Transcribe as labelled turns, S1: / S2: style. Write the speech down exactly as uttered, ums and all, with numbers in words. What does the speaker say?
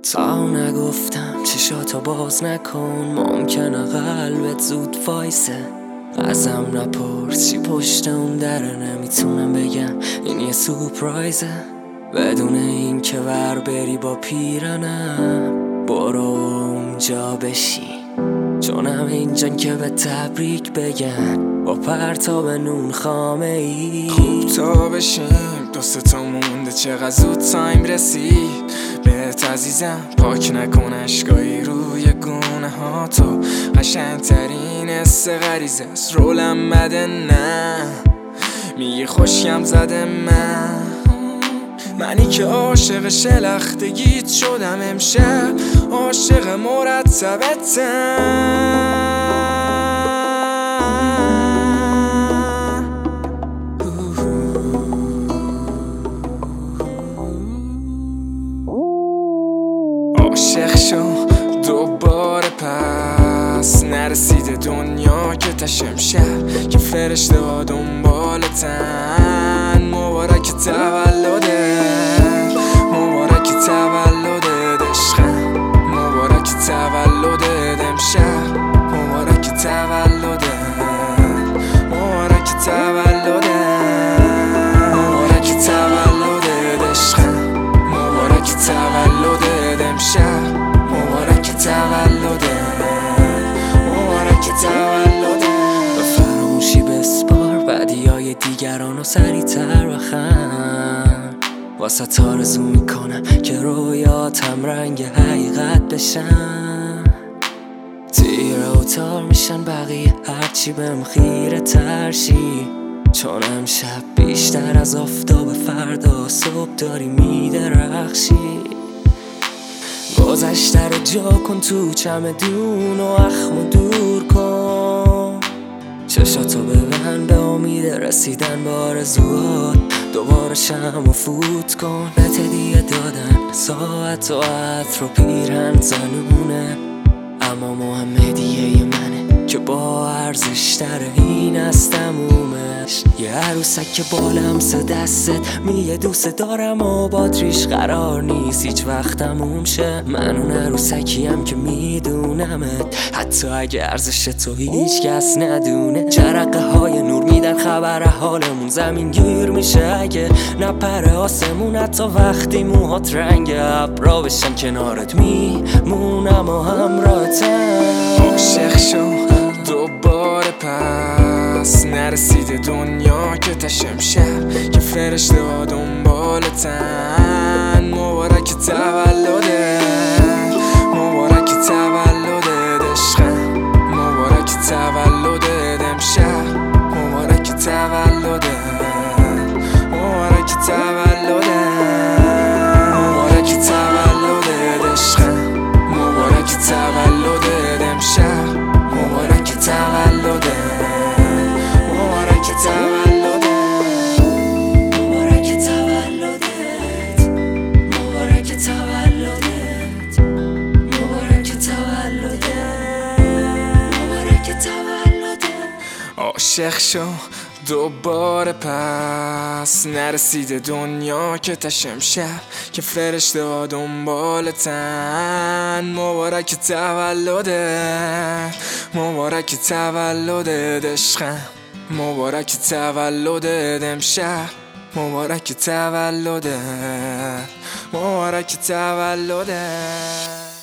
S1: تا نگفتم چشاتو باز نکن، ممکنه قلبت زود وایسه. ازم نپرس چی پشت اون دره، نمیتونم بگم این یه سورپرایزه. بدون این که ور بری با پیرنم، برو اونجا بشی، چونم اینجان که به تبریک بگن با پرتاب نون خامه ای.
S2: خوب تا بشیم دو سه تا مونده، چقدر زود تایم رسید بهت عزیزم. پاک نکن اشکایی روی گونه ها، تو قشنگ ترین حس غریزه است. رولم بده نه میگی خوشیم زده من، منی که عاشق شلختگیت شدم امشب، عاشق مرتبتم. عاشق شو دوباره پس، نرسیده دنیا که تشم شب که فرشته ها دنبالتن. مبارک تولدت، مبارک تولدت عشقم، مبارک تولدت امشب، مبارک تولدت، مبارک تولدت، مبارک تولدت عشقم، مبارک تولدت امشب، مبارک تولدت، مبارک تولدت.
S1: به فراموشی بسپار بدیای دیگرانو سریع‌تر بخند، واسه آرزو میکنم که رویاتم رنگ حقیقت بشن. تیره و تار میشن بقیه هرچی بهم خیره ترشی، چون امشب بیشتر از آفتاب فردا صبح داری میدرخشی. گذشته رو جا کن تو چمدون و اخمو دور کن، چشاتو ببند به امید رسیدن به آرزوات. دوباره شمعو فوت کن، بهت هدیه دادن ساعت و عطر و پیرهن زنونه، اما مهم هدیه منه که با ارزش تره این از تمومش. یه عروسک که با لمس دستت میگه دوست دارم و باتریش قرار نیست هیچ وقت تموم شه. من اون عروسکیم که میدونمت حتی اگه ارزش تو هیچ کس ندونه. جرقه های نور میدن خبر حالمون زمین گیر میشه اگه نپره آسمون، حتی وقتی موهات رنگ ابرا بشن کنارت میمونم و همراهتم.
S2: عاشق شو دوباره پس، نرسیده دنیا که تشم شب که فرشته ها دنبالتن. مبارک تولدت، مبارک تولدت عشقم، مبارک تولدت امشب، مبارک تولدت، مبارک تولدت، مبارک تولدت عشقم، مبارک تولدت امشب، مبارک تولدت، مبارک تولدت،
S1: مبارک تولدت، مبارک تولدت، مبارک تولدت، مبارک تولدت.
S2: عاشق شو دوباره پس، نرسیده دنیا که تشم شب که فرشته ها دنبالتن. مبارک تولدت، مبارک تولدت عشقم، مبارک تولدت امشب، مبارک تولدت، مبارک تولدت.